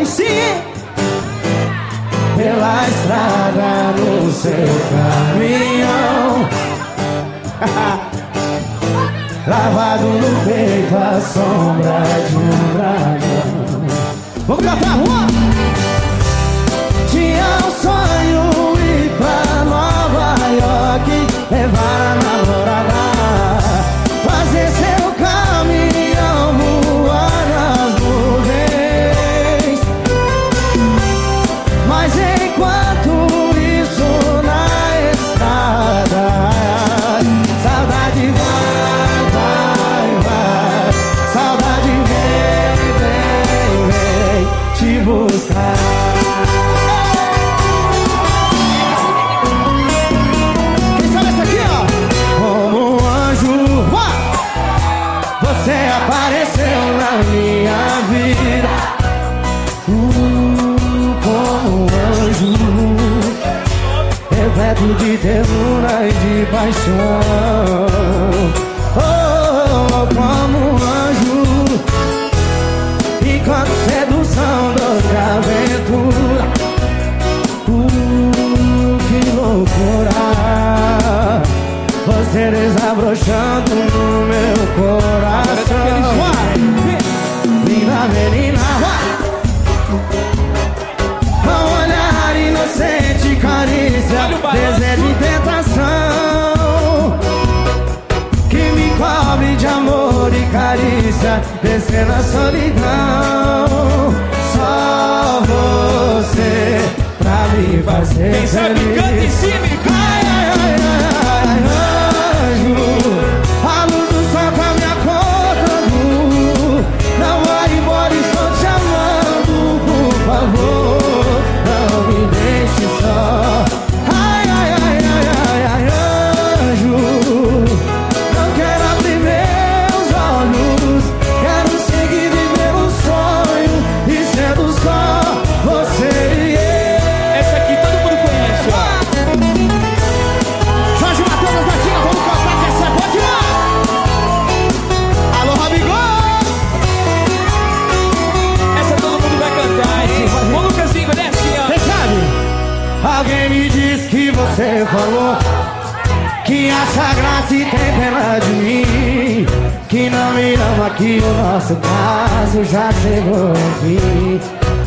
Aí sim! Pela estrada no seu caminhão, lavado no peito a sombra de um dragão. Vamos cantar, rua! Tinha um sonho ir pra Nova York, levar a namorada, fazer seu caminhão voar nas nuvens. Mas enquanto isso na estrada, saudade vai, saudade vem te buscar. Quem sabe essa aqui, ó? Como um anjo, você apareceu na minha vida. Como um anjo, repleto de ternura e de paixão. Oh, como um anjo, enquanto sedução, doce aventura. Que loucura, você desabrochando no meu coração. Linda menina, com olhar inocente, carícia, desejo e tentação, que me cobre de amor e carícia, descer na solidão. Só você pra me fazer feliz. Ai, ai, ai, ai, anjo, a luz do sol com a minha cor. Não vai embora, estou te amando, por favor, não me deixe só. Ai, ai, ai, ai, ai, ai, anjo, não quero abrir meus olhos, quero seguir viver um sonho e sendo só você. Essa aqui todo mundo conhece, ó. Jorge Matheus, Natinha, vamos cantar que essa é boa demais. Alô, Rabigol! Essa todo mundo vai cantar, hein? Ô, Lucasinho, desce, ó. Quem sabe? Alguém me disse que você falou que acha graça e tem pena de mim, que não me ama, que o nosso caso já chegou ao fim.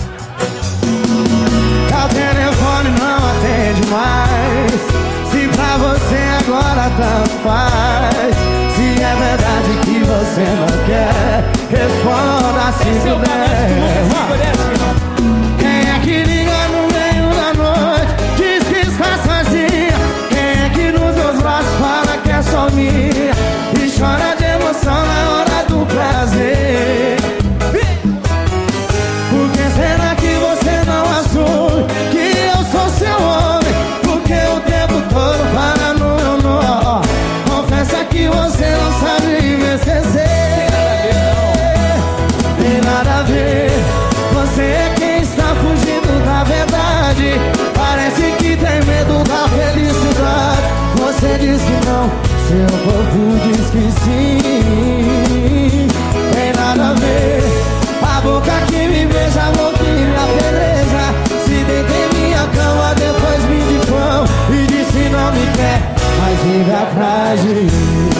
O telefone não atende mais, se pra você agora tanto faz. Se é verdade que você não quer, responda se puder. Quem é que liga no meio da noite, diz que está sozinha? Quem é que nos seus braços fala que é só minha e chora de emoção na hora do prazer? Por que será que você não assume que eu sou seu homem? Porque o tempo todo fala no meu nome. Confessa que você não sabe me esquecer. Tem nada a ver, você é quem está fugindo da verdade. Parece que tem medo da felicidade. Você diz que não, seu corpo diz que sim. Tem nada a ver, a boca que me beija, a boca que me beleza. Se deita em minha cama, depois me difama e diz que não me quer, mas vive atrás de mim.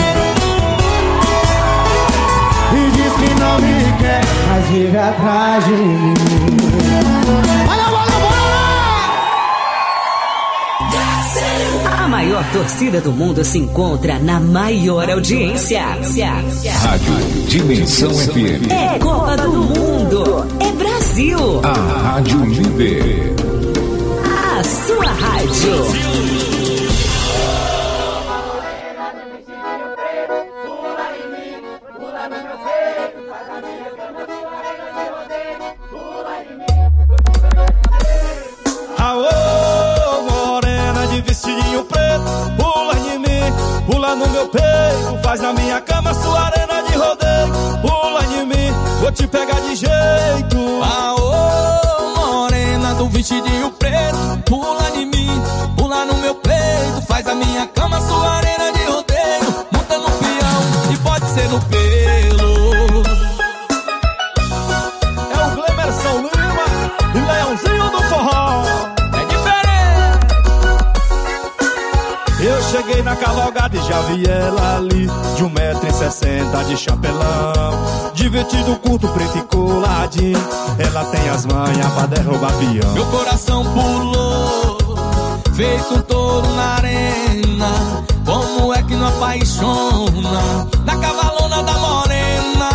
E diz que não me quer, mas vive atrás de mim. Olha, bora, bora! A maior torcida do mundo se encontra na maior audiência. Rádio Dimensão FM. É Copa do Mundo. É Brasil. A Rádio Líder. A sua rádio. Aô, morena de vestidinho preto, pula em mim, pula no meu peito, faz na minha cama sua arena de rodeio. Pula em mim, vou te pegar de jeito. Aô, morena do vestidinho preto, pula em mim, pula no meu peito, faz a minha cama sua arena de rodeio. Monta no peão e pode ser no pelo. É o Glemerson Lima. na cavalgada e já vi ela ali, de 1,60 m de chapelão, de vestido curto, preto e coladinho. Ela tem as manhas pra derrubar peão. Meu coração pulou, feito um touro na arena. Como é que não apaixona na cavalona da morena?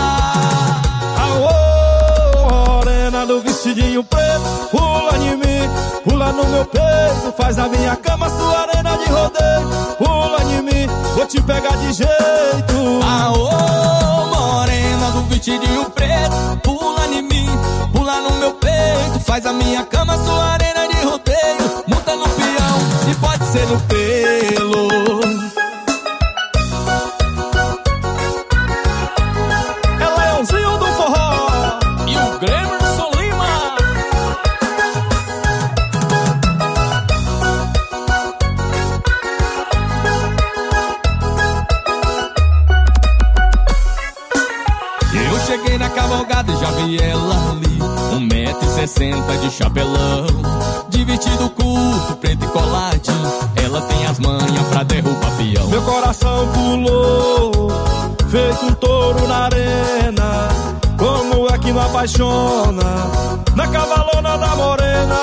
Aô, morena do vestidinho preto, pula em mim, pula no meu peito, faz na minha cama sua arena de rodeio. Pula em mim, vou te pegar de jeito. Aô, morena do vestidinho preto, pula em mim, pula no meu peito, faz a minha cama sua arena de rodeio. Monta no peão e pode ser no pelo. É Leãozinho do forró E o Glemerson Lima. Eu cheguei na cavalgada e já vi ela ali, 1,60 m de chapelão, de vestido curto, preto e coladinho. Ela tem as manhas pra derrubar peão. meu coração pulou, feito um touro na arena. Como é que não apaixona na cavalona da morena?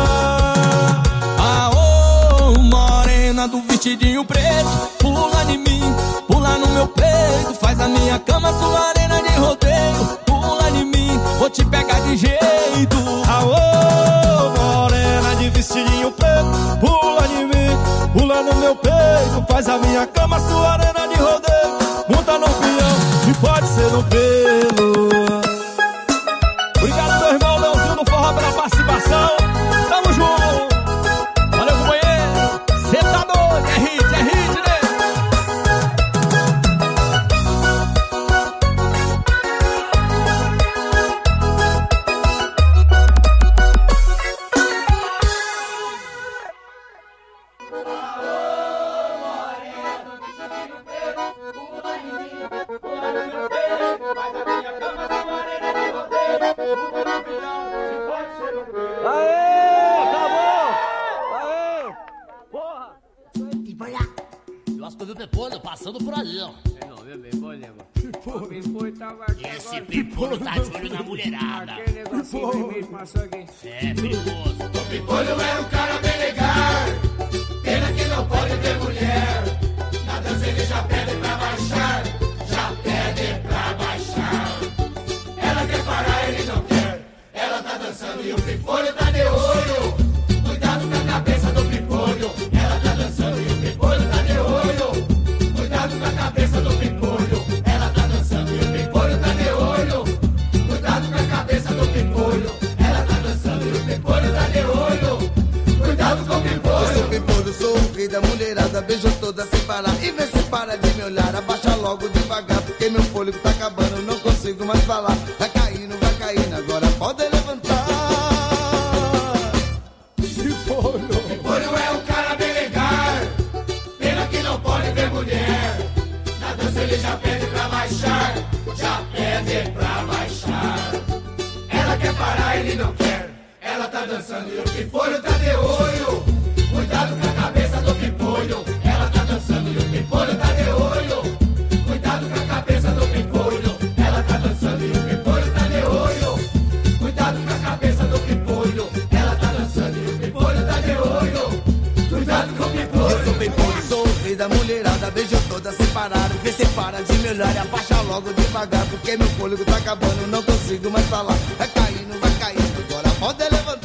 Aô, morena do vestidinho preto, pula em mim, pula no meu peito, faz a minha cama sua arena de rodeio. Pula em mim, vou te pegar de jeito. Aô, morena de vestidinho preto, pula em mim, pula no meu peito, faz a minha cama sua arena de rodeio. Monta no peão e pode ser no pelo. Obrigado, meu irmão Leãozinho do forró, pela participação. Tamo junto. Valeu, companheiro. Cê tá doido, é hit, né? Eu acho que eu vi o Pepolho passando por aí, ó. Não, meu bem, pô, nego. O Pepolho tava aqui. Esse Pepolho tá de olho na mulherada. Aquele negocinho vermelho passou aqui. É perigoso. O Pepolho é um cara bem legal, pena que não pode ver mulher. Na dança ele já pede pra baixar, já pede pra baixar. Ela quer parar, ele não quer. Ela tá dançando e o Pepolho tá de olho. Cuidado com a cabeça do Pepolho. Ela tá dançando e o Pepolho tá de olho. Cuidado com a cabeça do Pepolho. Ela tá dançando e o Pepolho tá de olho. Cuidado com a cabeça do Pepolho. Ela tá dançando e o Pepolho tá de olho. Cuidado com o Pepolho. Eu sou Pepolho, sou o rei da mulherada. Beijo toda sem parar e vê se para de me olhar. Abaixa logo devagar, porque meu fôlego tá acabando. Não consigo mais falar. Vai caindo, agora pode levantar. Pepolho é um cara bem legal, pena que não pode ver mulher. Na dança ele já pede pra baixar, já pede pra baixar. Ela quer parar, ele não quer. Ela tá dançando e o Pepolho tá de olho. Cuidado com a cabeça do Pepolho. Ela tá dançando e o Pepolho tá de olho. Cuidado com a cabeça do Pepolho. Ela tá dançando e o Pepolho tá de olho. Cuidado com a cabeça do Pepolho. Ela tá dançando e o Pepolho tá de olho. Cuidado com o Pepolho. Eu sou Pepolho, sou o rei da mulherada. Beijo toda sem parar, vê se para de me olhar. E abaixa logo devagar, porque meu fôlego tá acabando. Não consigo mais falar. Vai caindo, agora pode levantar.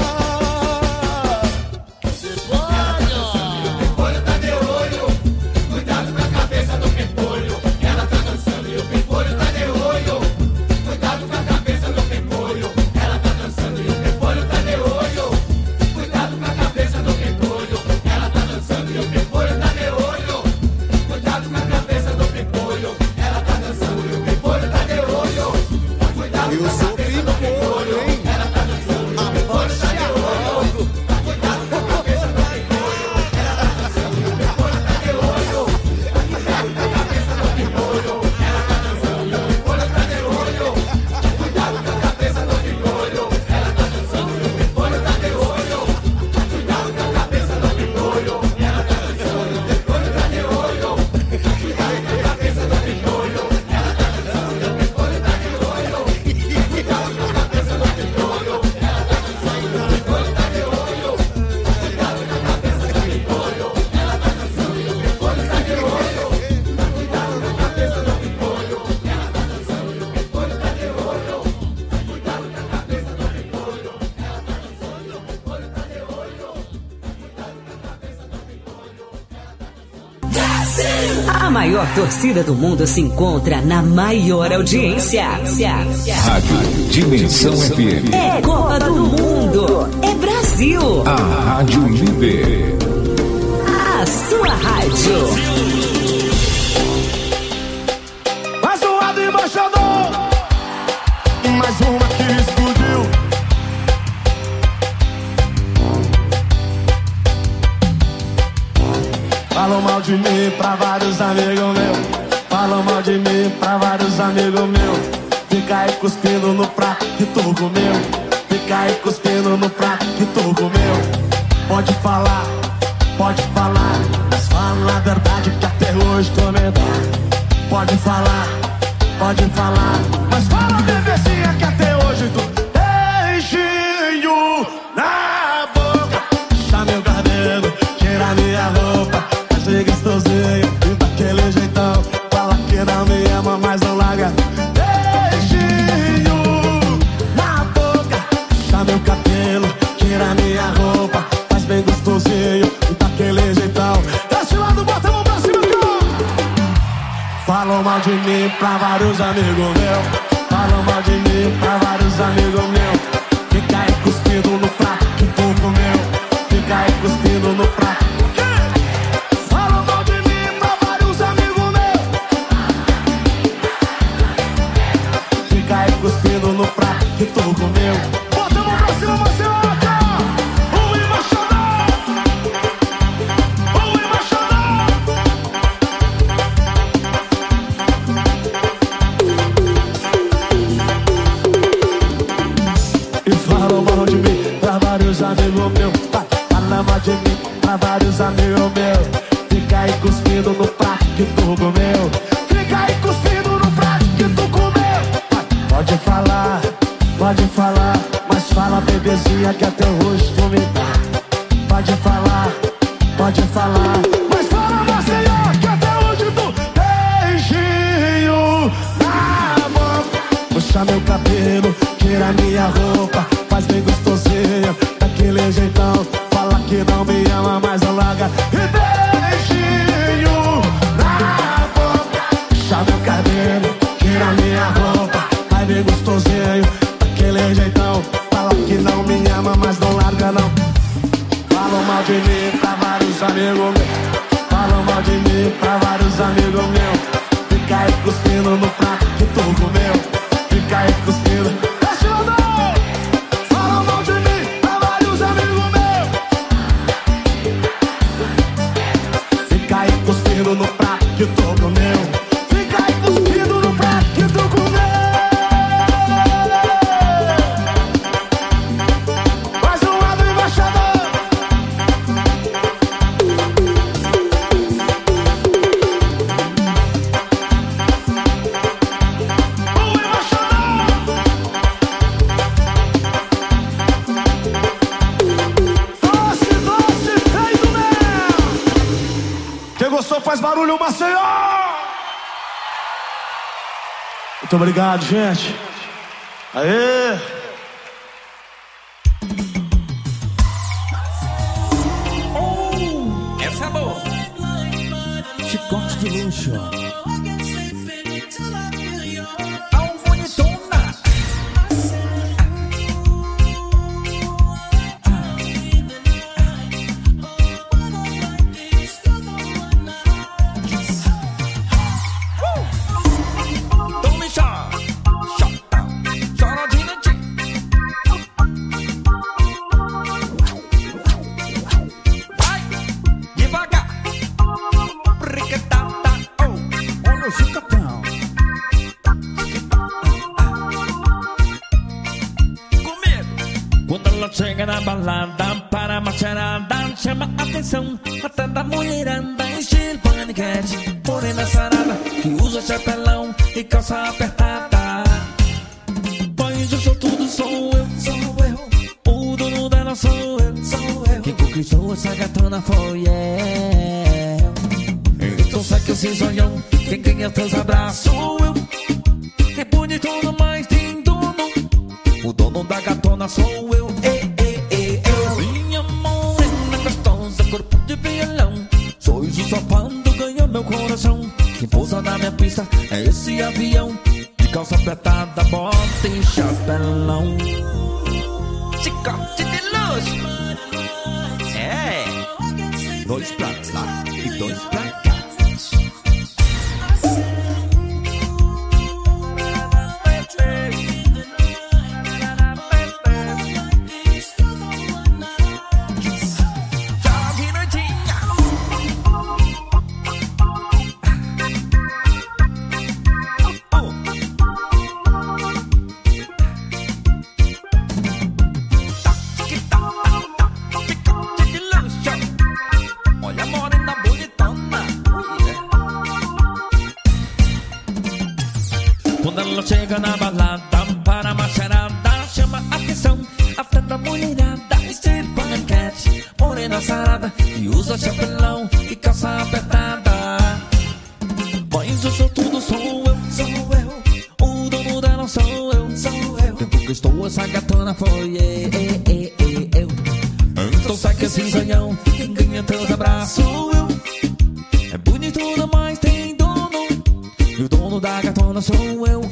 Pepolho tá de olho. Cuidado com a cabeça do Pepolho. Ela tá dançando e o Pepolho tá de olho. Cuidado com a cabeça do Pepolho. Ela tá dançando e o Pepolho tá de olho. Cuidado com a cabeça do Pepolho. Ela tá dançando e o Pepolho tá de olho. Cuidado com a cabeça do Pepolho. Ela tá dançando e o Pepolho tá de olho. Cuidado com a cabeça do A maior torcida do mundo se encontra na maior audiência. Rádio Dimensão FM. É Copa do Mundo. É Brasil. A Rádio Líder. A sua rádio. Mais um lado embaixador. Mais uma que explodiu. Falam mal de mim pra vários amigos meus. Falam mal de mim pra vários amigos meus. Fica aí cuspindo no prato que tu comeu. Fica aí cuspindo no prato que tu comeu. Pode falar, mas fala a verdade que até hoje tô medado. Pode falar, mas fala bebezinha que até hoje tu beijinho na boca. Puxa meu cabelo, tira minha roupa. Achei gostosinho e daquele jeitão. Fala que não me ama, mas não larga. Beijinho na boca. Puxa meu cabelo, tira minha roupa. Faz bem gostosinho e daquele jeitão. Desse lado, bota a mão pra cima, falam mal de mim pra vários amigos meus. Falam mal de mim pra vários amigos meus. Fica aí cuspindo no prato que tu comeu. Fica aí cuspindo no prato. Falam mal de mim pra vários amigos meus. Fica aí cuspindo no prato que tu comeu. Bota a mão pra cima, Marcelo. Amigo meu, fala mal de mim pra vários amigos meus. Fica aí cuspindo no prato que tu comeu. Fica aí cuspindo no prato que tu comeu. Pode falar, mas fala bebezinha que até hoje tu me dá. Pode falar, mas fala Maceió que até hoje tu beijinho na boca. Puxa meu cabelo, tira minha roupa. Faz bem gostosinho daquele jeitão. Fala que não me ama, mas não larga. E beijinho na boca. Puxa meu cabelo, tira minha roupa. Faz bem gostosinho daquele jeitão. Fala que não me ama, mas não larga não. Falam mal de mim pra vários amigos meus. Falam mal de mim pra vários amigos meus. Fica aí cuspindo no prato que tu comeu. Fica aí cuspindo. No prato que tu comeu. Fica aí cuspindo no prato que tu comeu. Mais um lado embaixador. O embaixador. Doce, feio do mel. Quem gostou faz barulho, Maceió! Muito obrigado, gente. Aê! Essa é boa. Chicote de luxo. Chega na balada para a macharada, chama a atenção até da mulherada, estilo paniquete, morena sarada, que usa chapelão e calça apertada. Pois eu sou tudo, sou eu, o dono dela sou eu, quem conquistou essa gatona foi eu. Então sai que eu sei sonhão, quem ganha teus abraços sou eu, que bonito no mais tem dono, o dono da gatona sou eu. Minha morena gostosa, corpo de violão, sois o sopando, ganhou meu coração. esse avião de calça apertada, bota e chapelão. Chicote de luxo. É. 2 pra lá e 2 pra cá. Chega na balada, para a macharada, chama a atenção, até da mulherada, estilo panquete, morena sarada, que usa chapelão e calça apertada. Mas eu sou tudo, sou eu, o dono dela sou eu. Quem conquistou essa gatona foi eu. Então sai que esse zanhão, quem ganha teus abraços eu. É bonito demais, tem dono, e o dono da gatona sou eu.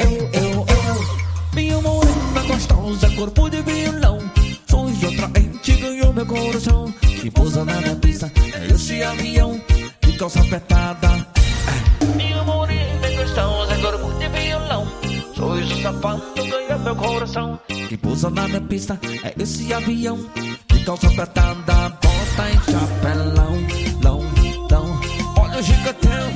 Minha morena gostosa, corpo de violão, sorriso atraente, ganhou meu coração. Que pousa na minha pista, é esse avião de calça apertada. Minha morena gostosa, corpo de violão, sorriso safado, ganhou meu coração. Que pousa na minha pista, é esse avião de calça apertada. Bota em chapelão, lão, olha o gigantão.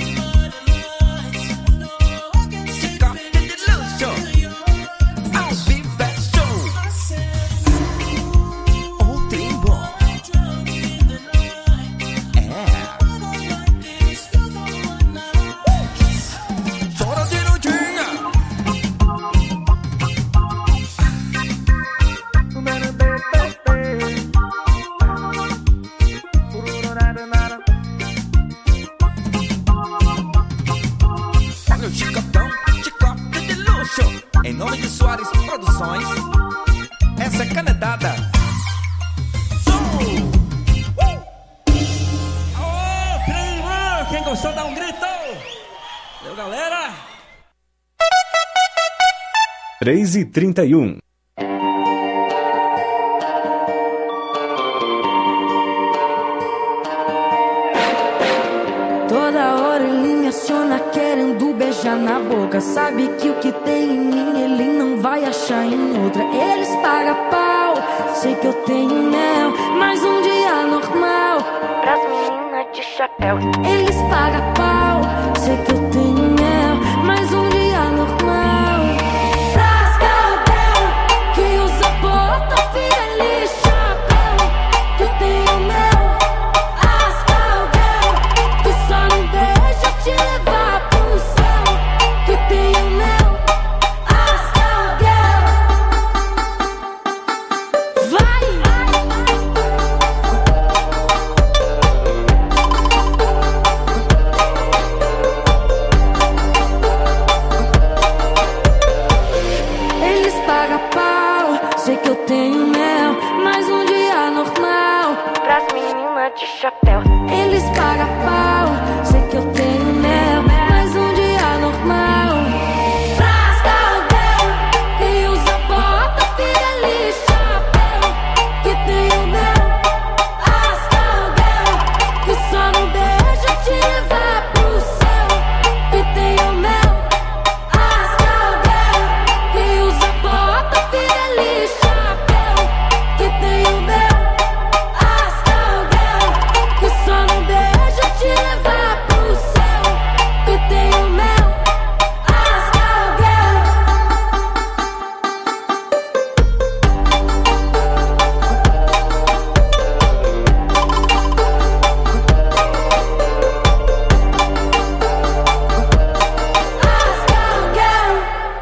Em nome de Soares Produções, essa é canetada. Quem gostou dá um grito. Valeu, galera. 3h31. Toda hora ele me aciona querendo beijar na boca. Sabe que o que tem em mim ele não vai achar em outra. Eles pagam pau, sei que eu tenho mel, mas um dia normal pras meninas de chapéu. Eles pagam pau, sei que eu tenho mel, mas um dia normal pras caldel que usa bota, feliz chapéu. Que eu tenho mel, as caldel que só não deixa te levar pro céu. Que eu tenho mel, as caldel. Vai! Eles pagam pau, sei que eu tenho mel, mas um dia normal pras meninas de chapéu. Eles pagam pau, sei que eu tenho mel, mas um dia normal pras caldel que usa bota, feliz chapéu. Que tenho mel, as caldel que só não deixa te levar pro céu. Que tenho mel, as caldel que usa bota, feliz chapéu. Que tenho mel, as caldel que só não deixa te levar pro céu. Que tenho mel, as caldel. As caldel.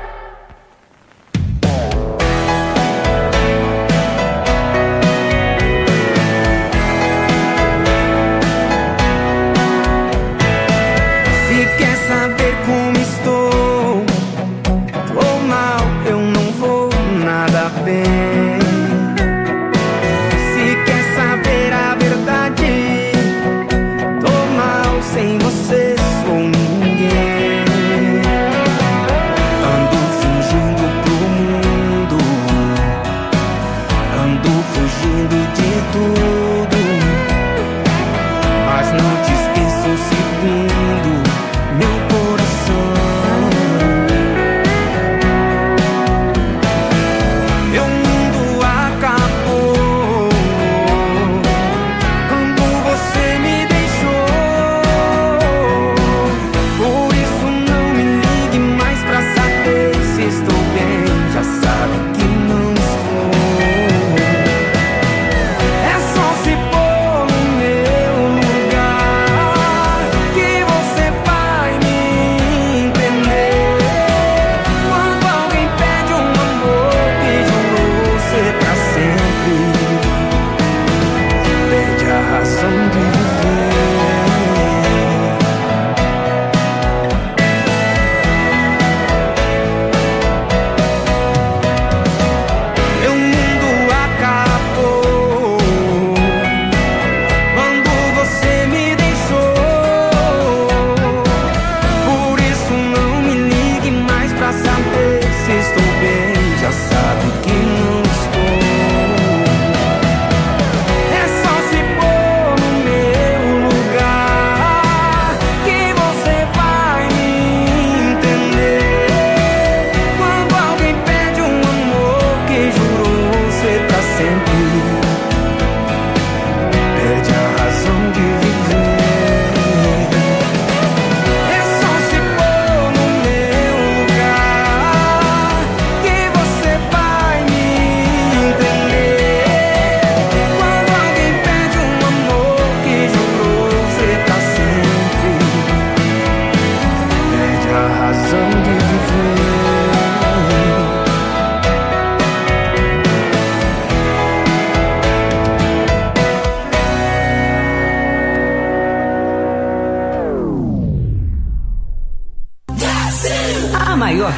Se quer saber como estou, tô mal, eu não vou nada bem. Se quer saber a verdade, tô mal, sem você sou ninguém.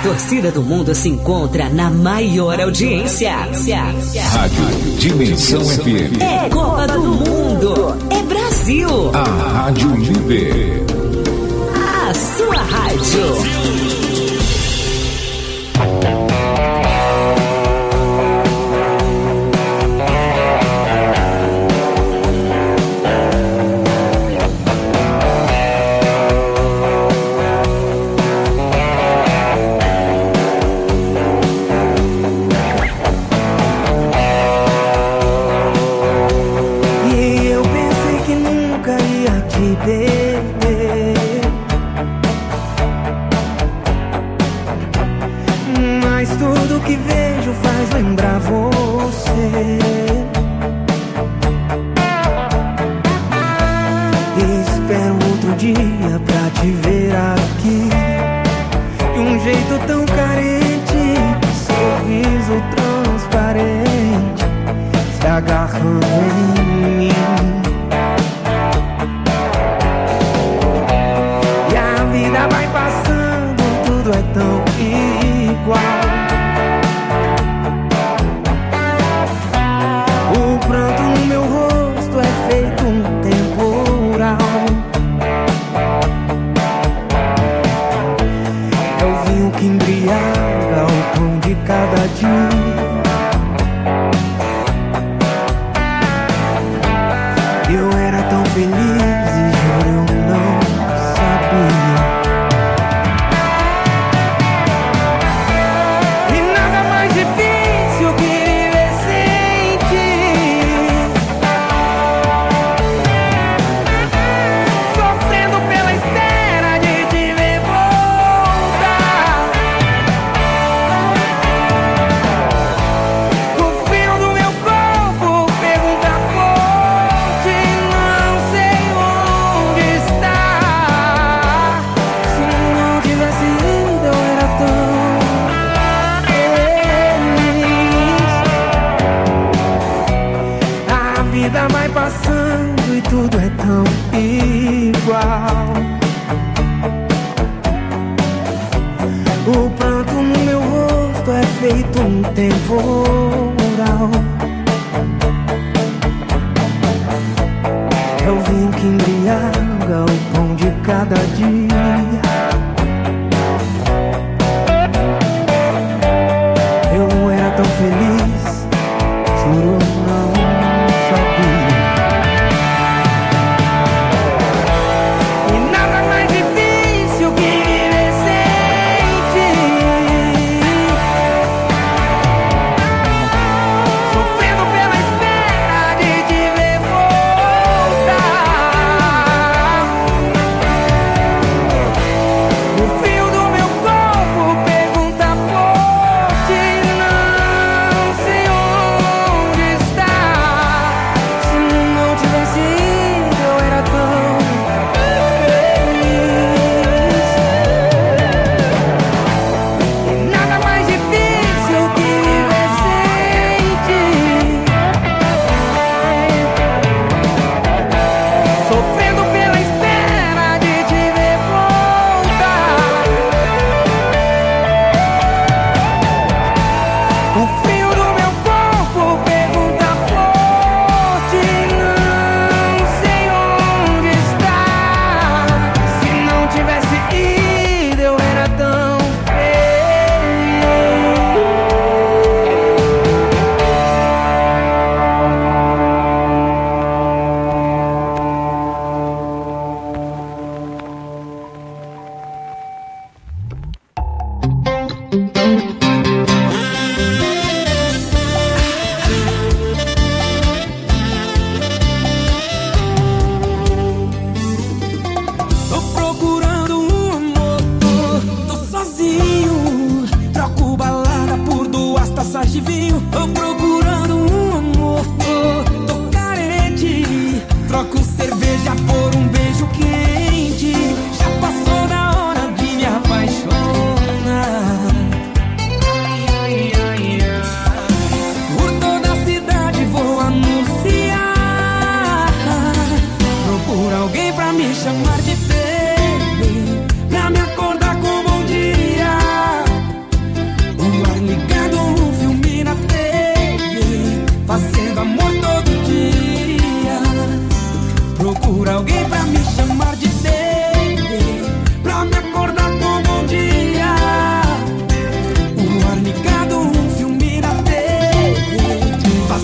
torcida do mundo se encontra na maior audiência. Rádio Dimensão FM. É Copa do Mundo. É Brasil. A Rádio Líder. A sua rádio.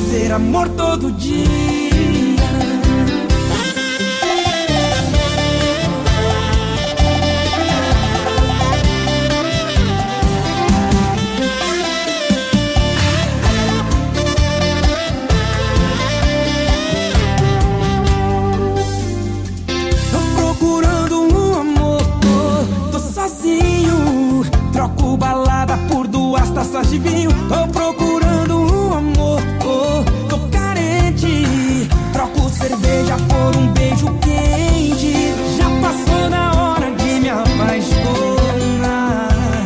fazer amor todo dia. Troco balada por 2 taças de vinho. Tô procurando um amor, tô carente. Troco cerveja por um beijo quente. Já passou da hora de me apaixonar.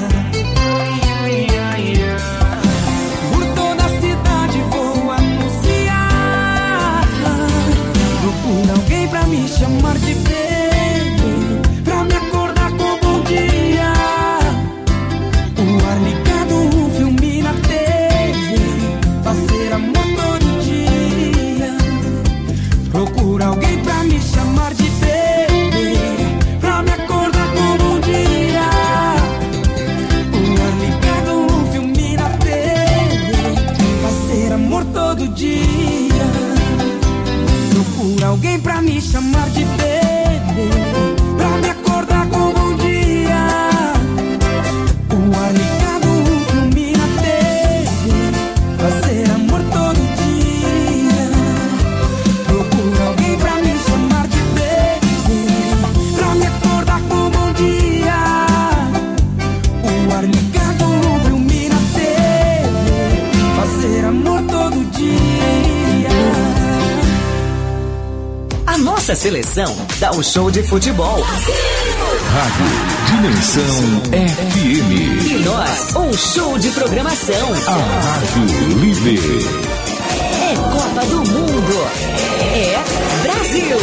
Por toda a cidade vou anunciar. Procuro alguém pra me chamar de baby, pra me acordar com bom dia. O ar ligado, um filme na TV, fazer amor todo dia. Procura alguém pra me chamar de bebê, pra me acordar com bom dia. O ar ligado, um filme na TV, fazer amor todo dia. Procura alguém pra me chamar de bebê, pra me acordar com bom dia. O ar ligado, um filme na TV, fazer amor todo dia. Procura alguém pra me chamar de bebê, pra me acordar com bom dia. O ar ligado, um filme na TV, fazer amor todo dia. A nossa seleção dá um show de futebol. Rádio Dimensão FM. E nós, um show de programação. A Rádio Líder. É Copa do Mundo. É Brasil.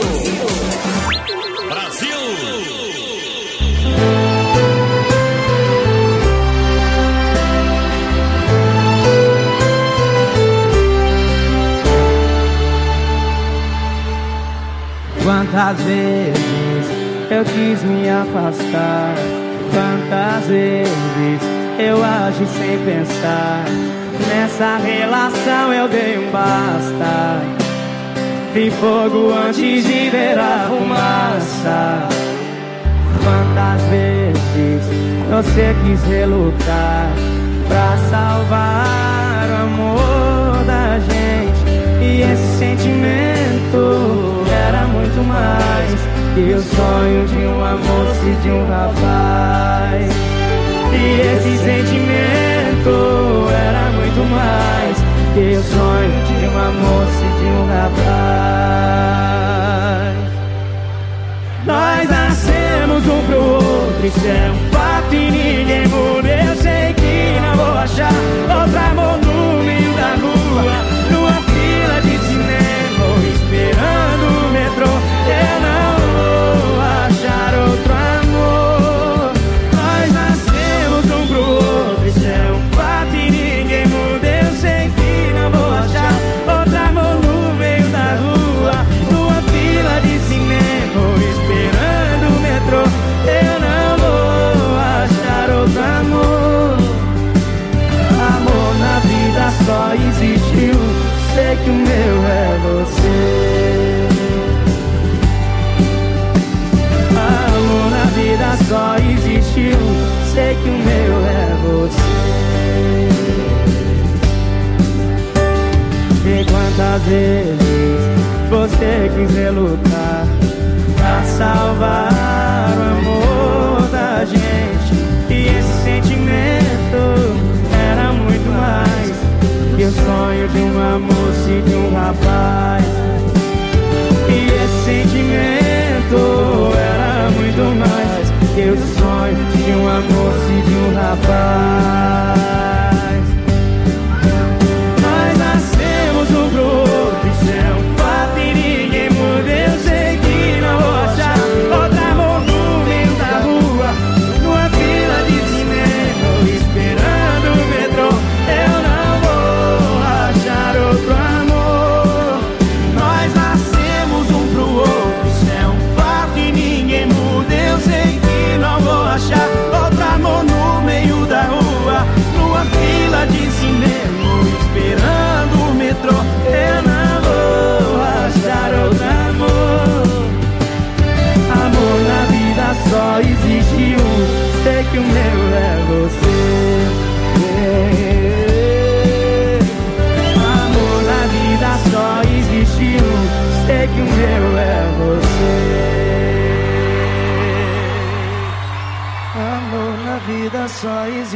Quantas vezes eu quis me afastar, quantas vezes eu agi sem pensar. Nessa relação eu dei um basta, vi fogo antes de ver a fumaça. Quantas vezes você quis relutar pra salvar o amor da gente, e esse sentimento era muito mais que o sonho de uma moça e de um rapaz. E esse sentimento era muito mais que o sonho de uma moça e de um rapaz. Nós nascemos um pro outro, isso é um fato e ninguém muda. Eu sei que não vou achar outro amor no meio da rua, numa fila de cinema ou esperando o metrô. Eu não vou achar outro amor. Nós nascemos um pro outro, isso é um fato e ninguém muda. Eu sei que não vou achar outro amor no meio da rua, numa fila de cinema ou esperando o metrô. Eu não vou achar outro amor. Amor na vida só existiu, sei que o meu é você. Amor na vida só existiu, sei que o meu é você. E quantas vezes você quis relutar pra salvar o amor da gente, e esse sentimento era muito mais que o sonho de uma moça e de um rapaz. E esse sentimento era muito mais que o sonho de uma moça e de um rapaz. Nós nascemos um pro outro, isso é um fato e ninguém muda. Eu sei que não vou achar outro amor no meio da rua, numa fila de cinema ou esperando o metrô. Eu não vou achar outro amor. Nós nascemos um pro outro, isso é um fato e ninguém muda. Eu sei que não vou achar outro amor no meio da rua,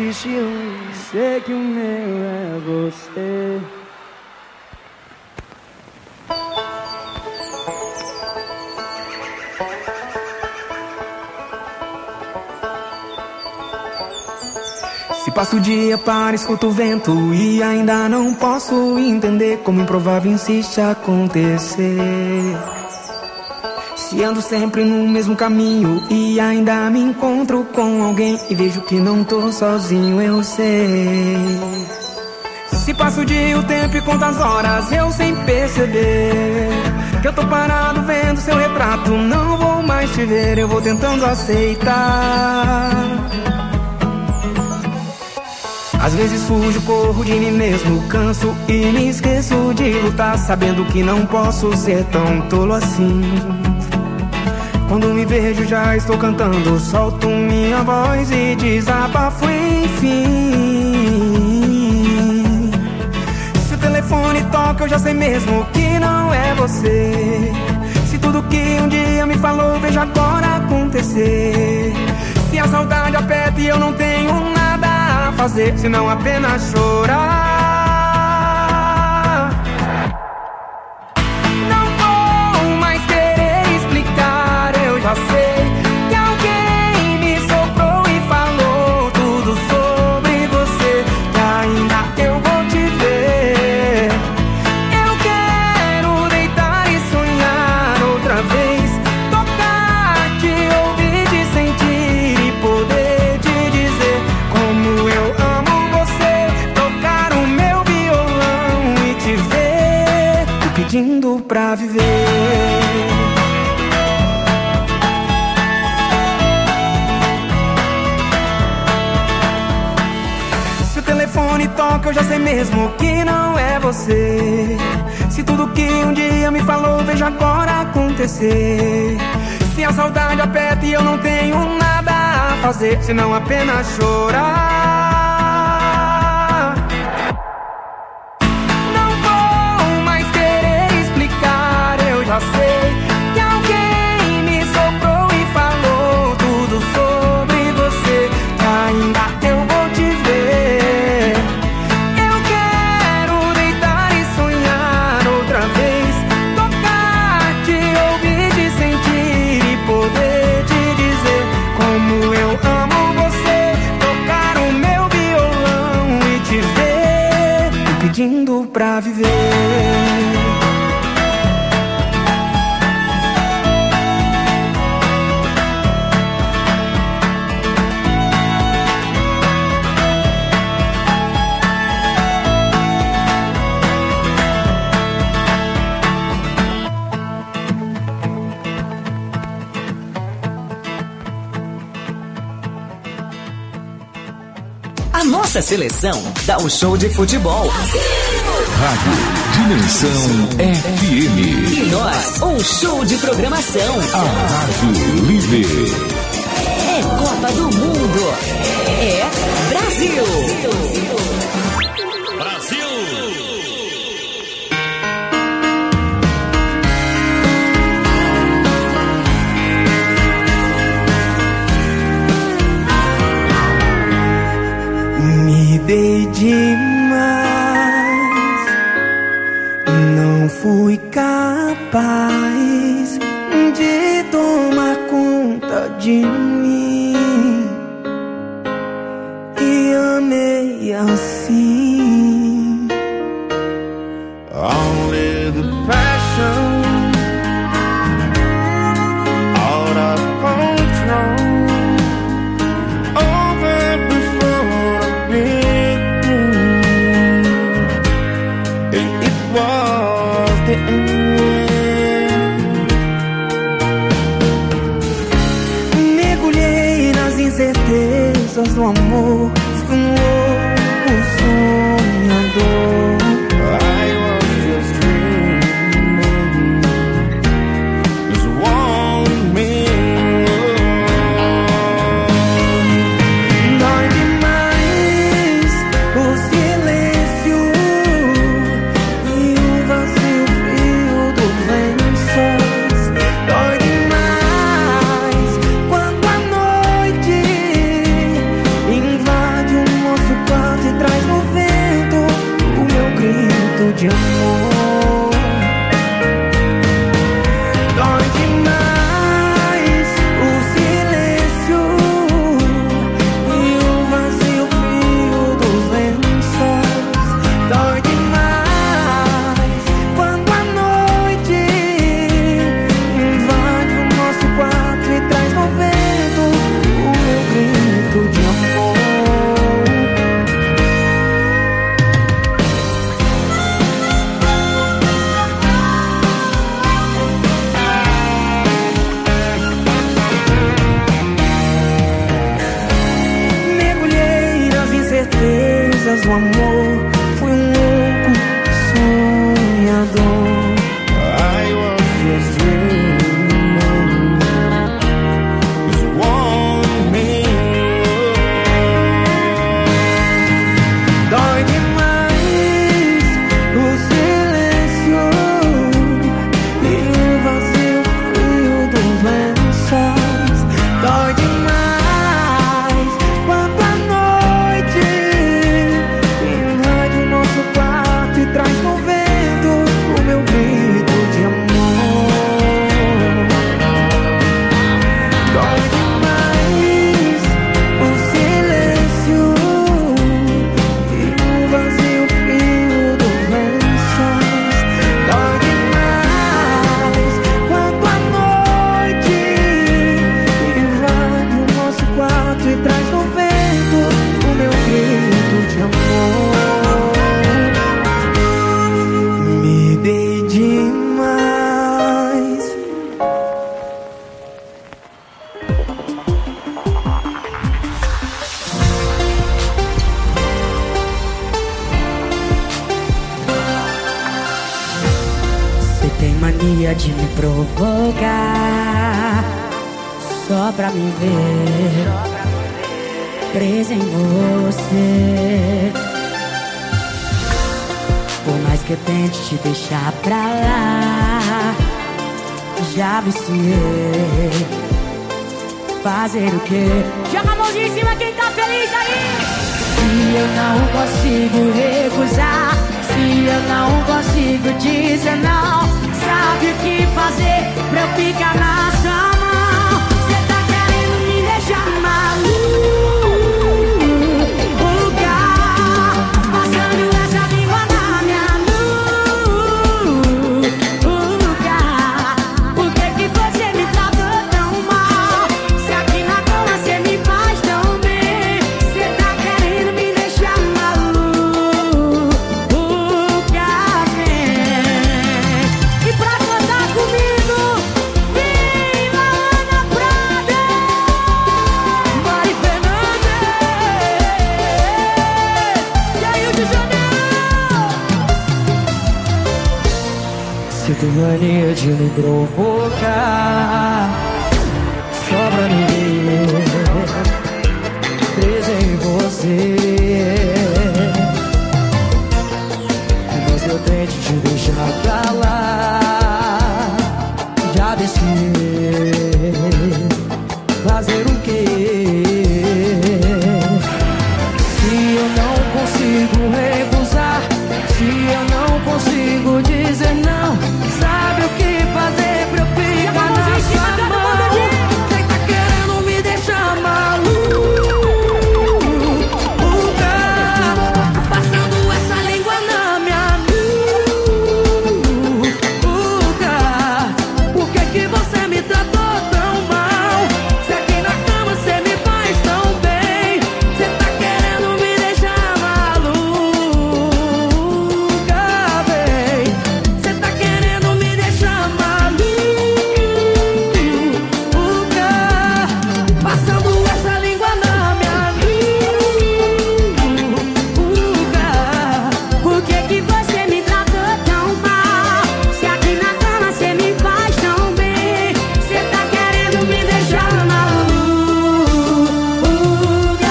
existe um. Sei que o meu é você. Se passo o dia para escuto o vento e ainda não posso entender como improvável insiste acontecer. Se ando sempre no mesmo caminho e ainda me encontro com alguém e vejo que não tô sozinho, eu sei. Se passo o dia, o tempo e conto as horas, eu sem perceber que eu tô parado vendo seu retrato. Não vou mais te ver, eu vou tentando aceitar. Às vezes fujo, corro de mim mesmo, canso e me esqueço de lutar, sabendo que não posso ser tão tolo assim. Quando me vejo já estou cantando, solto minha voz e desabafo enfim. Se o telefone toca eu já sei mesmo que não é você. Se tudo que um dia me falou vejo agora acontecer. Se a saudade aperta e eu não tenho nada a fazer senão apenas chorar. Já sei que alguém me soprou e falou tudo sobre você, que ainda eu vou te ver. Eu quero deitar e sonhar outra vez, tocar, te ouvir, te sentir e poder te dizer como eu amo você, tocar o meu violão e te ver, te pedindo pra viver. Toca, eu já sei mesmo que não é você. Se tudo que um dia me falou vejo agora acontecer. Se a saudade aperta e eu não tenho nada a fazer senão apenas chorar. Não vou mais querer explicar, eu já sei que alguém me soprou e falou tudo sobre você, que ainda eu vou te ver. Pedindo pra viver. A nossa seleção dá um show de futebol. Rádio Dimensão FM. E nós, um show de programação. A Rádio Líder. É Copa do Mundo. É Brasil. Brasil. Me dei demais, não fui capaz de tomar conta de mim e amei assim. Only the passion out of control. Mergulhei nas incertezas do amor, fui um louco sonhador. I was just dreaming, just one man. Dói demais o silêncio e o vazio frio dos lençóis. Dói demais quando a noite invade amor. Dói demais o silêncio e o vazio frio dos lençóis. Dói demais quando a noite invade o nosso quarto e traz no vento o meu grito de amor. Mergulhei nas incertezas do amor, fui um louco sonhador. I was just dreaming this one minute. Dói demais o silêncio e o vazio frio dos lençóis. Dói demais quando a noite invade o nosso quarto e traz no vento o meu grito de amor. Dói demais o silêncio e o vazio frio dos lençóis. Dói demais quando a noite invade o nosso quarto e traz no vento o meu grito de amor. Me dei demais. Você tem mania de me provocar só pra me ver presa em você. Por mais que eu tente te deixar pra lá, já viciei. Fazer o quê? Joga a mãozinha em cima quem tá feliz aí. Se eu não consigo recusar, se eu não consigo dizer não, sabe o que fazer pra eu ficar na sua mão? Cê tá querendo me deixar maluca, passando essa língua na minha nuca. Por que que você me tratou tão mal? Se aqui na cama cê me faz tão bem. Cê tá querendo me deixar maluca, vem. E pra cantar comigo, viva Ana Prada, Mari Fernandes e aí o de Janeiro. Você tem mania de me provocar só pra me ver presa em você. Mas eu tento te deixar pra lá, já desci. Fazer o quê? Se eu não consigo recusar, se eu não consigo dizer não, sabe o que fazer pra eu ficar na sua mão? Cê tá querendo me deixar maluca, passando essa língua na minha nuca. Por que que você me tratou tão mal? Se aqui na cama cê me faz tão bem. Cê tá querendo me deixar maluca, bem. Cê tá querendo me deixar maluca, passando essa língua na minha nuca. Por que que você me tratou tão mal? Se aqui na cama cê me faz tão bem. Cê tá querendo me deixar maluca,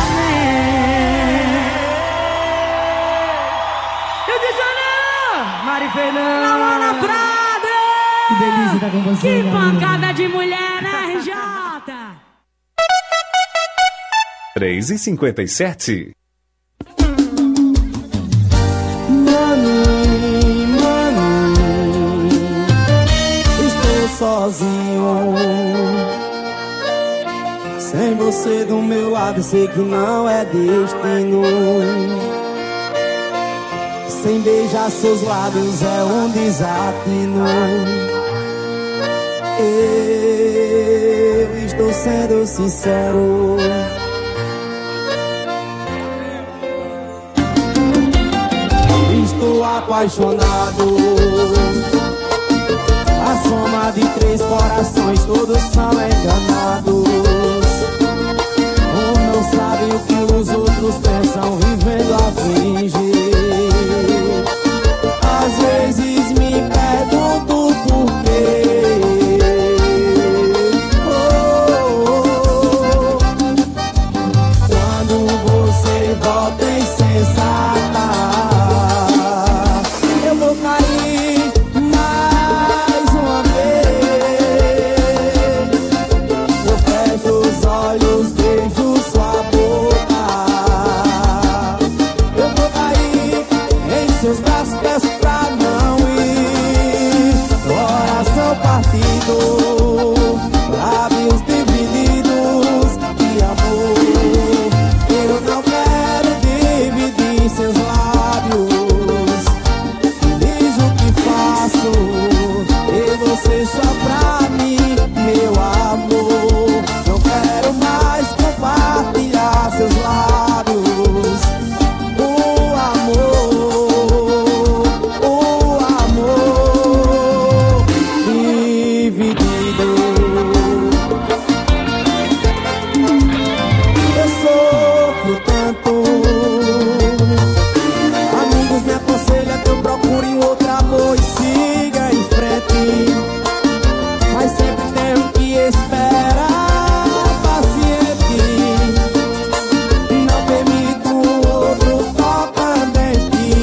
Rio de Janeiro, Mari Fernandes, Ana Prada. Que delícia estar com você. Que minha pancada amiga. de mulher, né, RJ? 3h57. Mami, sozinho. Sem você do meu lado, sei que não é destino. Sem beijar seus lábios é um desatino. Eu estou sendo sincero. Estou apaixonado. A soma de 3 corações, todos são enganados. Um não sabe o que os outros pensam, vivendo a fingir. Às vezes me pergunto por quê. Quando você volta insensata, eu vou cair mais uma vez. Eu fecho os olhos, beijo sua boca. Eu vou cair em seus braços, peço pra não ir. Coração partido, lábios divididos de amor. Eu não quero dividir seus lábios. Diz o que faço, ter você só pra mim, meu amor. Não quero mais compartilhar seus lábios. O amor dividido. Eu sofro tanto. Amigos me aconselham que eu procure um outro amor e siga em frente. Mas sempre tenho que esperar paciente. Não permito outro tocando em ti.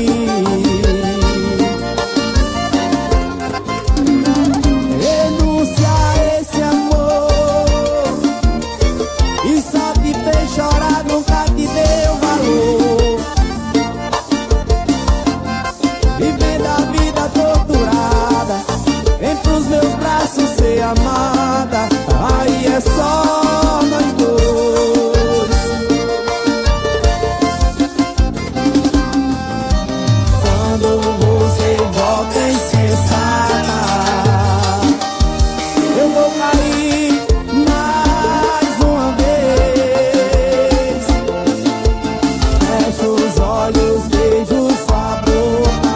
Renúncia a esse amor e só te fez chorar, nunca te deu valor. Vivendo a vida torturada, vem pros meus braços ser amada. Aí é só nós dois. Quando você volta insensata, eu vou cair mais uma vez. Fecho os olhos, beijo sua boca.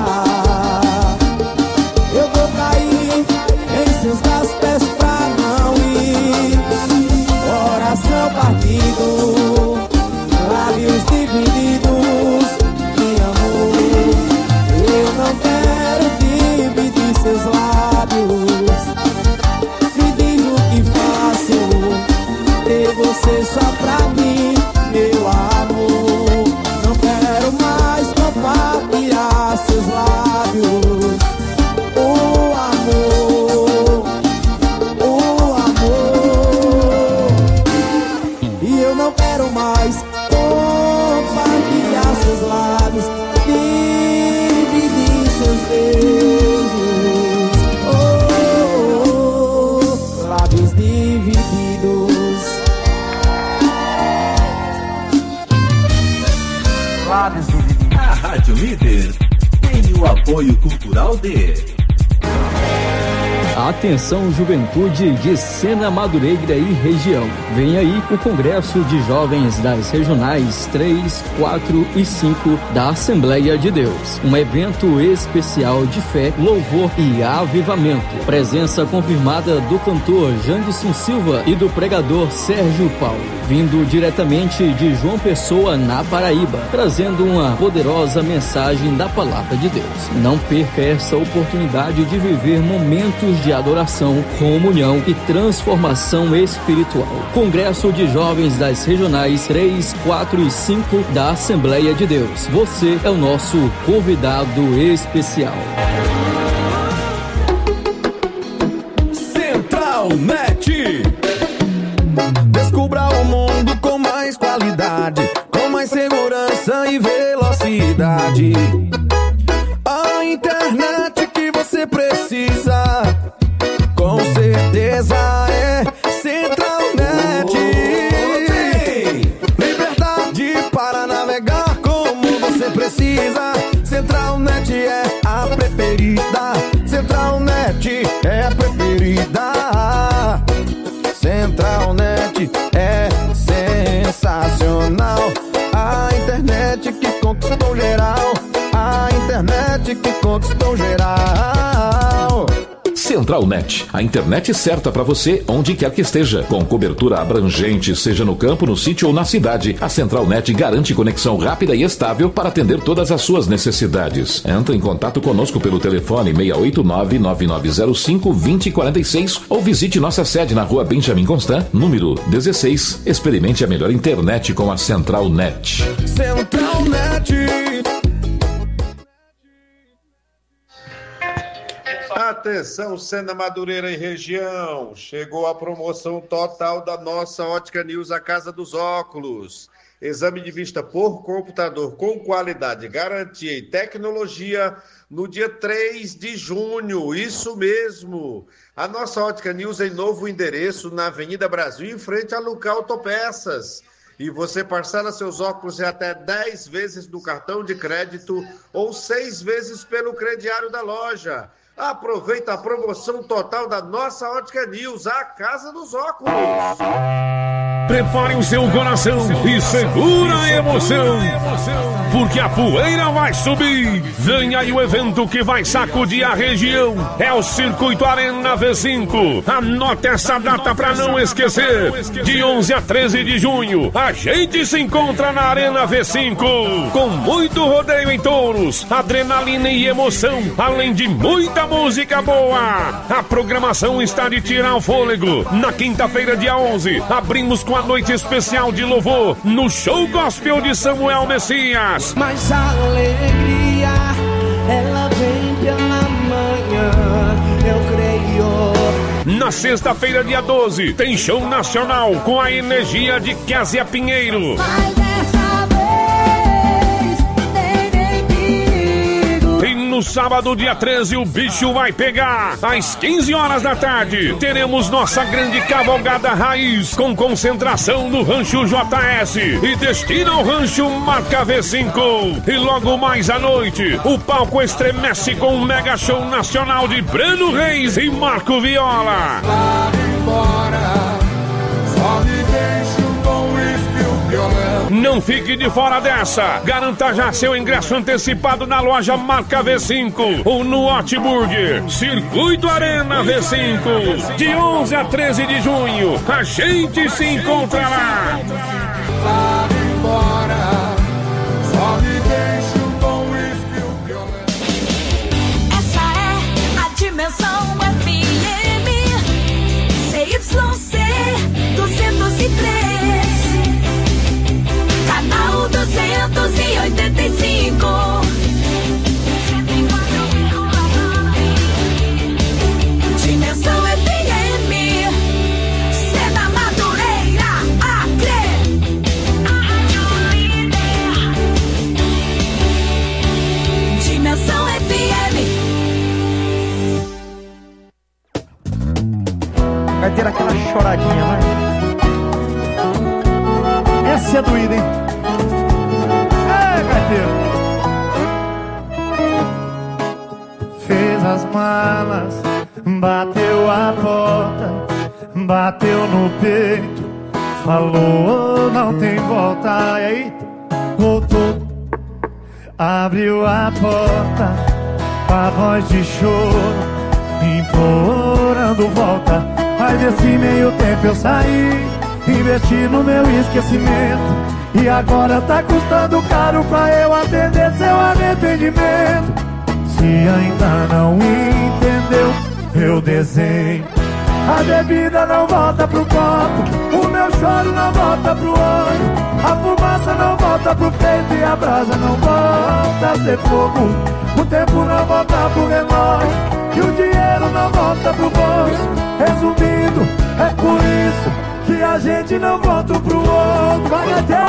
Eu vou cair em seus braços, peço pra não ir. Coração partido, lábios divididos de amor. Eu não quero dividir seus lábios. Me diz o que faço, ter você só pra mim, meu amor. Não quero mais compartilhar seus lábios. O amor. E eu não quero mais compartilhar seus lábios, dividir seus beijos. Lábios divididos. Lábios divididos. A Rádio Líder tem o apoio cultural de... Atenção, juventude de Sena, Madureira e região. Vem aí o Congresso de Jovens das Regionais 3, 4 e 5 da Assembleia de Deus. Um evento especial de fé, louvor e avivamento. Presença confirmada do cantor Janderson Silva e do pregador Sérgio Paulo. Vindo diretamente de João Pessoa, na Paraíba, trazendo uma poderosa mensagem da Palavra de Deus. Não perca essa oportunidade de viver momentos de adoração, comunhão e transformação espiritual. Congresso de Jovens das Regionais 3, 4 e 5 da Assembleia de Deus. Você é o nosso convidado especial. Central Net. Descubra o mundo com mais qualidade, com mais segurança e velocidade. A internet que você precisa, com certeza precisa. Centralnet é a preferida. Centralnet é a preferida. Centralnet é sensacional. A internet que conquistou geral. A internet que conquistou geral. Centralnet, a internet certa para você onde quer que esteja. Com cobertura abrangente, seja no campo, no sítio ou na cidade, a Centralnet garante conexão rápida e estável para atender todas as suas necessidades. Entre em contato conosco pelo telefone 689-9905-2046 ou visite nossa sede na rua Benjamin Constant, número 16. Experimente a melhor internet com a Centralnet. Centralnet. Atenção, Sena Madureira e região, chegou a promoção total da nossa Ótica News, a Casa dos Óculos. Exame de vista por computador com qualidade, garantia e tecnologia no dia 3 de junho, isso mesmo. A nossa Ótica News em novo endereço na Avenida Brasil, em frente a Luca Autopeças. E você parcela seus óculos em até 10 vezes no cartão de crédito ou 6 vezes pelo crediário da loja. Aproveita a promoção total da nossa Ótica News, a Casa dos Óculos. Prepare o seu coração e segura a emoção, porque a poeira vai subir. Vem aí o evento que vai sacudir a região. É o Circuito Arena V5. Anote essa data pra não esquecer. De 11 a 13 de junho, a gente se encontra na Arena V5. Com muito rodeio em touros, adrenalina e emoção, além de muita música boa. A programação está de tirar o fôlego. Na quinta-feira, dia 11, abrimos com a noite especial de louvor no show gospel de Samuel Messias. Mas a alegria, ela vem pela manhã, eu creio. Na sexta-feira, dia 12, tem show nacional com a energia de Kézia Pinheiro. No sábado, dia 13, o bicho vai pegar. Às 15 horas da tarde, teremos nossa grande cavalgada raiz, com concentração no Rancho JS e destino ao Rancho Marca V5. E logo mais à noite, o palco estremece com um mega show nacional de Breno Reis e Marco Viola. Não fique de fora dessa. Garanta já seu ingresso antecipado na loja Marca V5 ou no Hot Burger. Circuito Arena V5. De 11 a 13 de junho, a gente se encontra lá. Essa é a Dimensão FM CYC 203. Canal 285. Dimensão FM. Sena Madureira, Acre. Dimensão FM. Vai ter aquela choradinha, né? Essa é doída, hein? Fez as malas, bateu a porta, bateu no peito, falou não tem volta. E aí, voltou, abriu a porta, com a voz de choro, implorando volta. Mas nesse meio tempo eu saí, investi no meu esquecimento, e agora tá custando caro pra eu atender seu arrependimento. Se ainda não entendeu meu desenho, a bebida não volta pro copo, o meu choro não volta pro olho, a fumaça não volta pro peito e a brasa não volta a ser fogo. O tempo não volta pro relógio e o dinheiro não volta pro bolso. Resumindo, é por isso que a gente não volta pro outro. Vai até.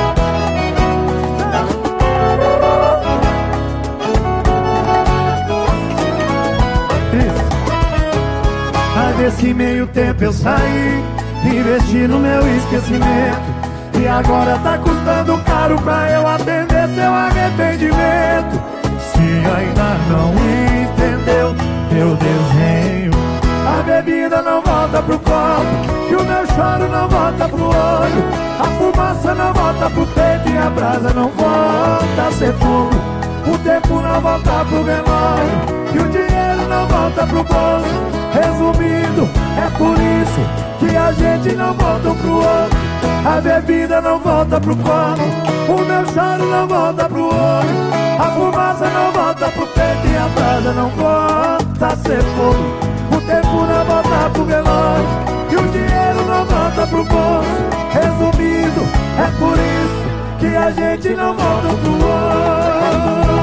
Isso. Mas nesse meio tempo eu saí, investi no meu esquecimento, e agora tá custando caro pra eu atender ver seu arrependimento. Se ainda não entendeu meu desenho, a bebida não volta pro copo e o meu choro não volta pro olho. A fumaça não volta pro peito e a brasa não volta a ser fogo. O tempo não volta pro relógio e o dinheiro não volta pro bolso. Resumindo, é por isso que a gente não volta um pro outro. A bebida não volta pro copo, o meu choro não volta pro olho. A fumaça não volta pro peito e a brasa não volta a ser fogo. O tempo não volta pro relógio e o dinheiro não volta pro bolso. Resumindo, é por isso que a gente não volta um pro outro.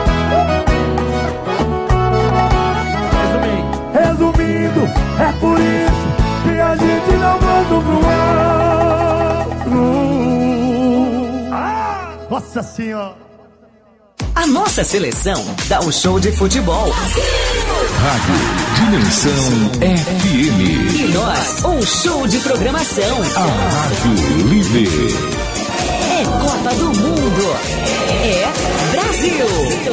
Resumindo, é por isso que a gente não volta um pro outro. Nossa Senhora! A nossa seleção dá um show de futebol. Rádio Dimensão FM. E nós, um show de programação. A Rádio Líder. É Copa do Mundo. É Brasil.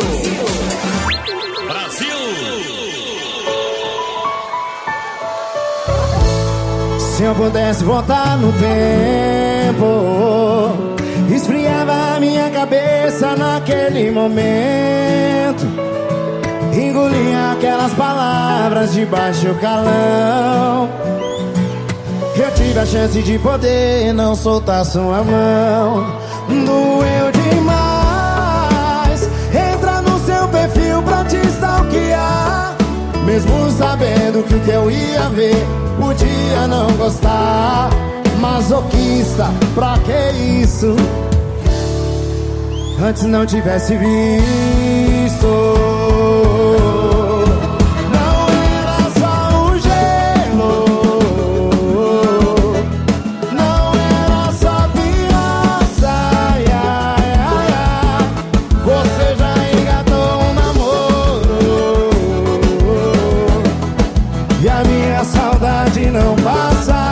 Se eu pudesse voltar no tempo, esfriava a minha cabeça naquele momento, engolia aquelas palavras de baixo calão. Eu tive a chance de poder não soltar sua mão. Doeu demais entrar no seu perfil pra te stalkear, mesmo sabendo que o que eu ia ver podia não gostar. Masoquista, pra que isso? Antes não tivesse visto. Não era só um gelo, não era só criança, ai, ai, ai. Você já engatou um namoro e a minha saudade não passa.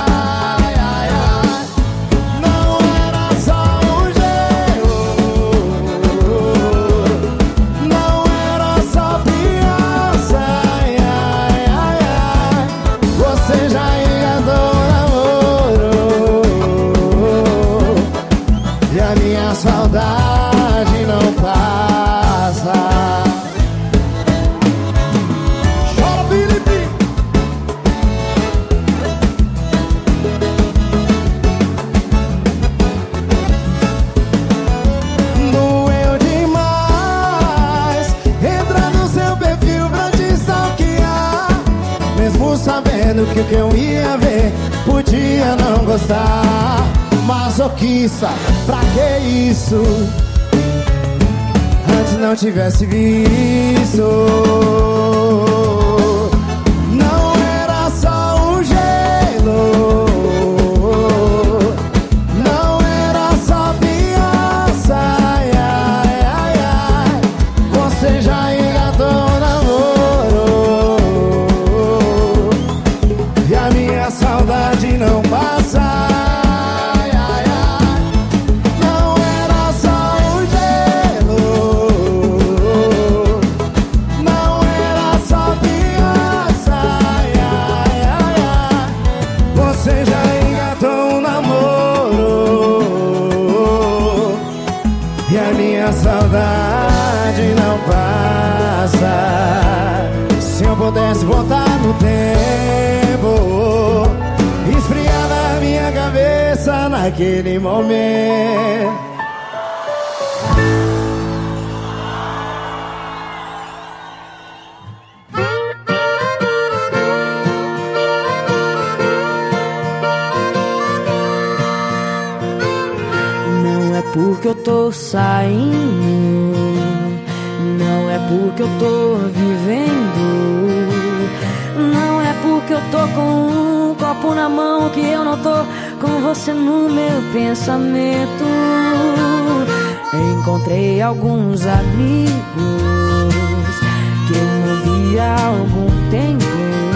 Saudade não passa. Chora, Felipe. Doeu demais entrar no seu perfil pra te stalkear, mesmo sabendo que o que eu ia ver podia não gostar. Masoquista, pra que isso? Antes não tivesse visto. Não era só um gelo, não era só criança, ai, ai, ai, ai. Você já engatou um namoro e a minha saudade não passa. Saudade não passa. Se eu pudesse voltar no tempo, esfriava a minha cabeça naquele momento. Porque eu tô saindo, não é porque eu tô vivendo, não é porque eu tô com um copo na mão que eu não tô com você no meu pensamento. Encontrei alguns amigos que eu não via há algum tempo,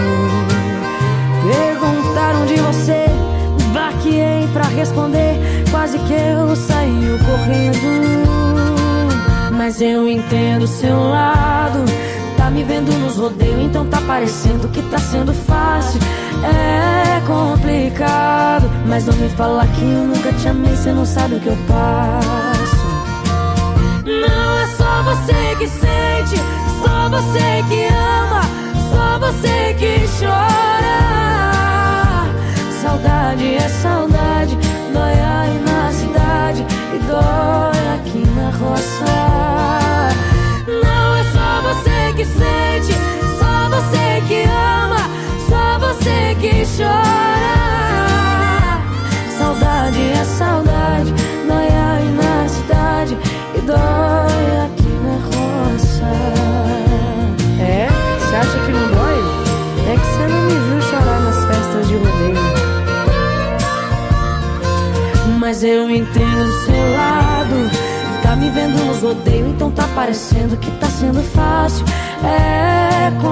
perguntaram de você, baqueei pra responder. quase que eu saí correndo. Mas eu entendo o seu lado. Tá me vendo nos rodeios, então tá parecendo que tá sendo fácil. É complicado, mas não me fala que eu nunca te amei, cê não sabe o que eu passo. Não é só você que sente, só você que ama, só você que chora. Saudade é saudade, dói aí na cidade e dói aqui na roça. Não é só você que sente, só você que ama, só você que chora. Saudade é saudade, dói aí na cidade e dói aqui na roça. É? Você acha que não dói? É que você não me viu chorar nas festas de rodeio. Mas eu entendo o seu lado. Tá me vendo nos rodeios, então tá parecendo que tá sendo fácil. É